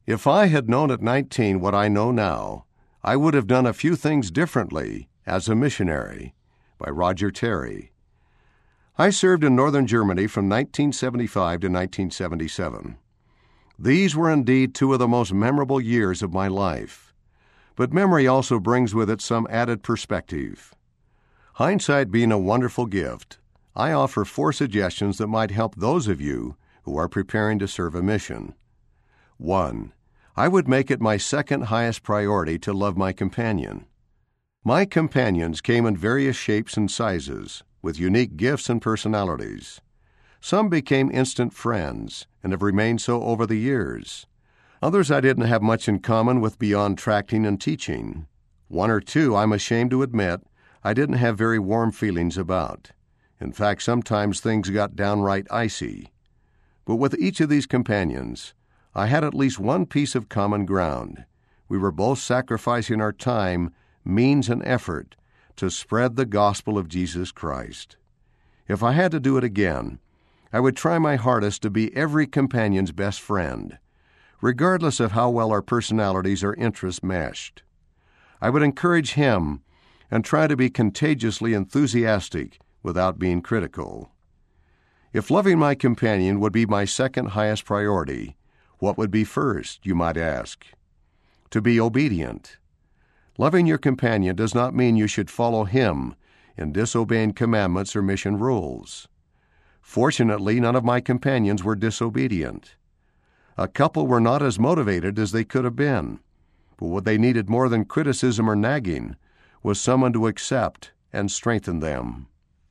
If I had known at 19 what I know now, I would have done a few things differently as a missionary, by Roger Terry. I served in northern Germany from 1975 to 1977. These were indeed two of the most memorable years of my life. But memory also brings with it some added perspective. Hindsight being a wonderful gift, I offer 4 suggestions that might help those of you who are preparing to serve a mission. 1. I would make it my second highest priority to love my companion. My companions came in various shapes and sizes, with unique gifts and personalities. Some became instant friends and have remained so over the years. Others I didn't have much in common with beyond tracting and teaching. 1 or 2, I'm ashamed to admit, I didn't have very warm feelings about. In fact, sometimes things got downright icy. But with each of these companions, I had at least one piece of common ground. We were both sacrificing our time, means, and effort to spread the gospel of Jesus Christ. If I had to do it again, I would try my hardest to be every companion's best friend, regardless of how well our personalities or interests meshed. I would encourage him and try to be contagiously enthusiastic without being critical. If loving my companion would be my second highest priority, what would be first, you might ask? To be obedient. Loving your companion does not mean you should follow him in disobeying commandments or mission rules. Fortunately, none of my companions were disobedient. A couple were not as motivated as they could have been, but what they needed more than criticism or nagging was someone to accept and strengthen them.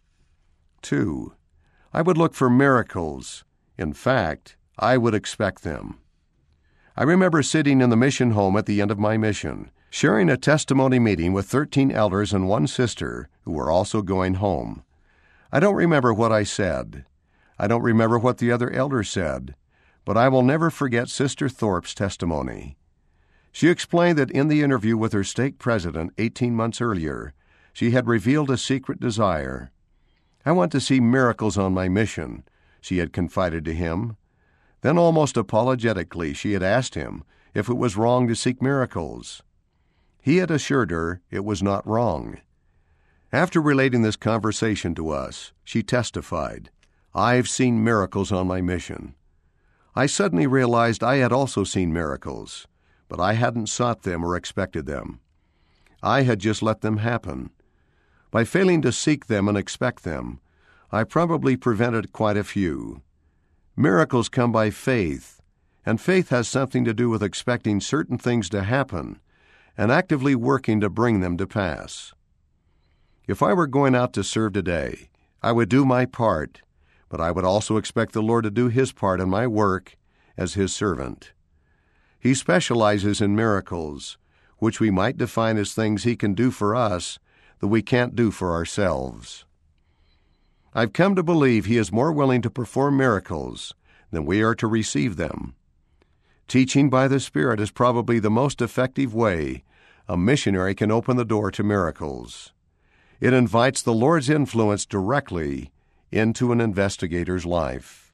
2. I would look for miracles. In fact, I would expect them. I remember sitting in the mission home at the end of my mission, sharing a testimony meeting with 13 elders and 1 sister who were also going home. I don't remember what I said. I don't remember what the other elders said, but I will never forget Sister Thorpe's testimony. She explained that in the interview with her stake president 18 months earlier, she had revealed a secret desire. "I want to see miracles on my mission," she had confided to him. Then almost apologetically she had asked him if it was wrong to seek miracles. He had assured her it was not wrong. After relating this conversation to us, she testified, "I've seen miracles on my mission." I suddenly realized I had also seen miracles, but I hadn't sought them or expected them. I had just let them happen. By failing to seek them and expect them, I probably prevented quite a few. Miracles come by faith, and faith has something to do with expecting certain things to happen and actively working to bring them to pass. If I were going out to serve today, I would do my part, but I would also expect the Lord to do His part in my work as His servant. He specializes in miracles, which we might define as things He can do for us that we can't do for ourselves. I've come to believe He is more willing to perform miracles than we are to receive them. Teaching by the Spirit is probably the most effective way a missionary can open the door to miracles. It invites the Lord's influence directly into an investigator's life.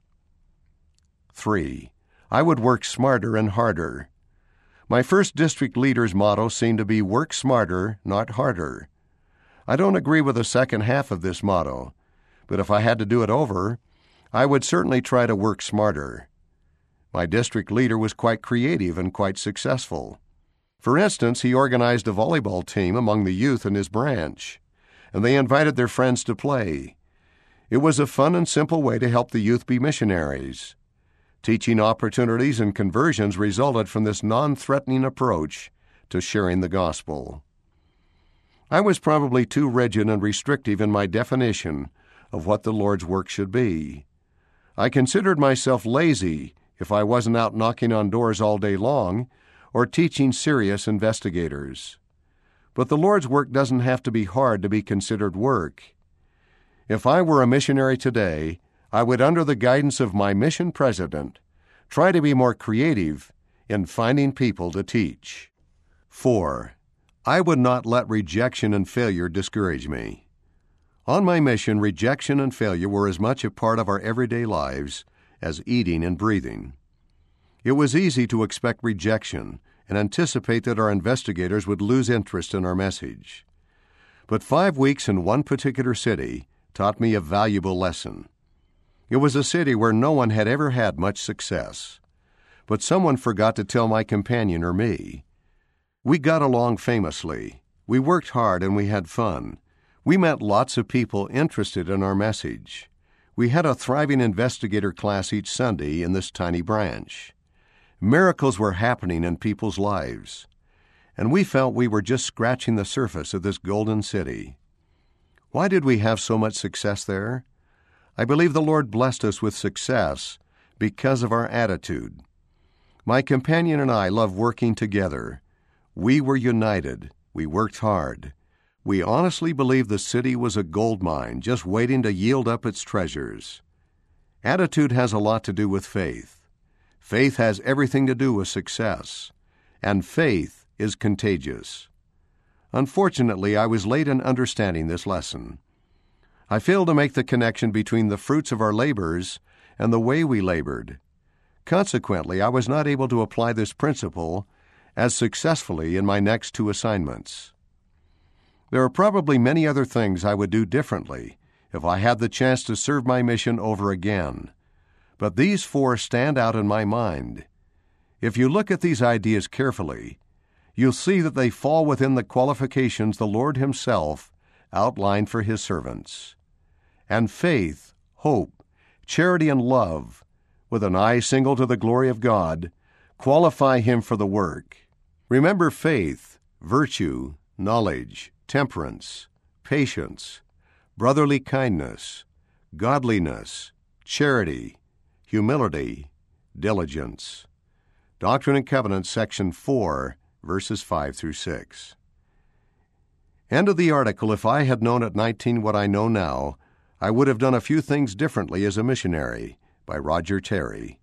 3. I would work smarter and harder. My first district leader's motto seemed to be work smarter, not harder. I don't agree with the second half of this motto, but if I had to do it over, I would certainly try to work smarter. My district leader was quite creative and quite successful. For instance, he organized a volleyball team among the youth in his branch, and they invited their friends to play. It was a fun and simple way to help the youth be missionaries. Teaching opportunities and conversions resulted from this non-threatening approach to sharing the gospel. I was probably too rigid and restrictive in my definition of what the Lord's work should be. I considered myself lazy if I wasn't out knocking on doors all day long or teaching serious investigators. But the Lord's work doesn't have to be hard to be considered work. If I were a missionary today, I would, under the guidance of my mission president, try to be more creative in finding people to teach. 4. I would not let rejection and failure discourage me. On my mission, rejection and failure were as much a part of our everyday lives as eating and breathing. It was easy to expect rejection and anticipate that our investigators would lose interest in our message. But 5 weeks in one particular city taught me a valuable lesson. It was a city where no one had ever had much success. But someone forgot to tell my companion or me. We got along famously. We worked hard and we had fun. We met lots of people interested in our message. We had a thriving investigator class each Sunday in this tiny branch. Miracles were happening in people's lives, and we felt we were just scratching the surface of this golden city. Why did we have so much success there? I believe the Lord blessed us with success because of our attitude. My companion and I loved working together. We were united. We worked hard. We honestly believed the city was a gold mine just waiting to yield up its treasures. Attitude has a lot to do with faith. Faith has everything to do with success, and faith is contagious. Unfortunately, I was late in understanding this lesson. I failed to make the connection between the fruits of our labors and the way we labored. Consequently, I was not able to apply this principle as successfully in my next 2 assignments. There are probably many other things I would do differently if I had the chance to serve my mission over again. But these 4 stand out in my mind. If you look at these ideas carefully, you'll see that they fall within the qualifications the Lord Himself outlined for His servants. And faith, hope, charity, and love, with an eye single to the glory of God, qualify Him for the work. Remember faith, virtue, knowledge, temperance, patience, brotherly kindness, godliness, charity, humility, diligence. Doctrine and Covenants, section 4, verses 5 through 6. End of the article. If I had known at 19 what I know now, I would have done a few things differently as a missionary, by Roger Terry.